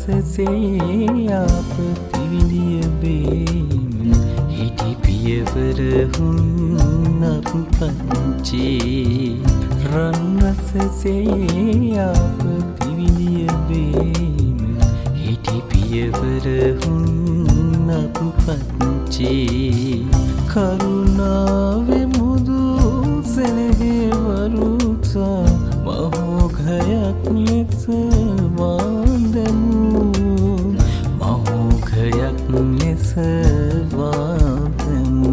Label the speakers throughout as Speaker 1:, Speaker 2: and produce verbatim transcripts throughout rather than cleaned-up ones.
Speaker 1: රසසේ අප තිවිලිය බේම හිටි පියවර හුන්නක් පංචේ රන් රසසේ අප තිවිලිය බේම හිටි පියවර හුන්නක් පංචේ කරුණාවෙ මුදු සෙනෙහේ වරුසා මහෝඝයක් ලෙස වාදමු මහෝඝයක් ලෙස වාදමු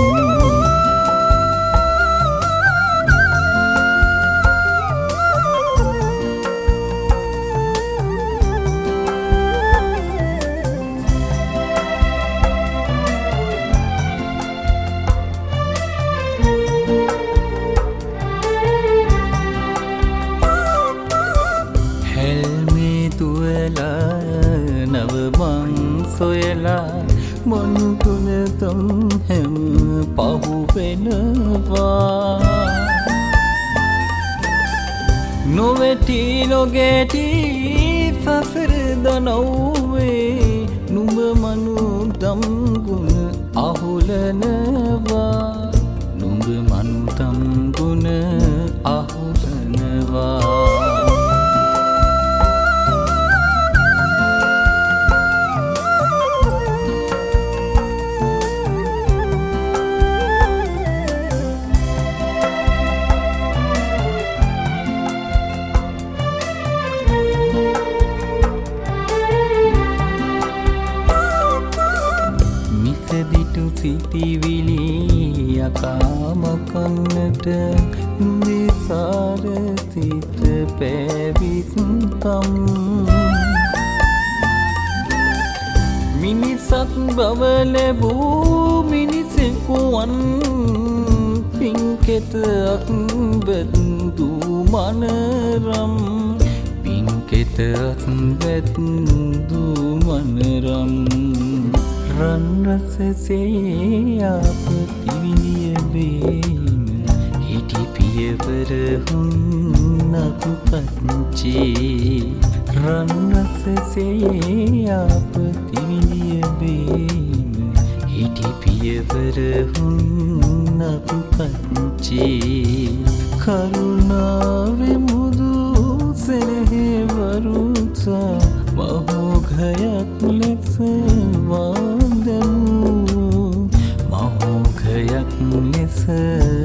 Speaker 1: නවමං සොයලා මොන්තුන තම් හැම පහු වෙනවා නොවැටි නොගැටි සසර දනව්වේ නුඹ මනු දම්ගුණ අහුලනවා නුඹ මනු දම්ගුණ අහුලනවා සිටිවිලි යකාම කන්නට නිසාර සිත පැවිත්කම් මිනිසත් බව ලැබූ මිනිසෙකුවන් පින්කෙතක් බැඳු මනරම් පින්කෙතක් බැඳු මනරම් රන් රසසේ අප තිවිලිය බේම හිටි පියවර හුන්නක් පංචේ රන් රසසේ අප තිවිලිය බේම හිටි පියවර හුන්නක් පංචේ කරුණාවෙ මුදු සෙනෙහේ වරුසා මහෝඝයක් ලෙස වාදමු මහෝඝයක් ලෙස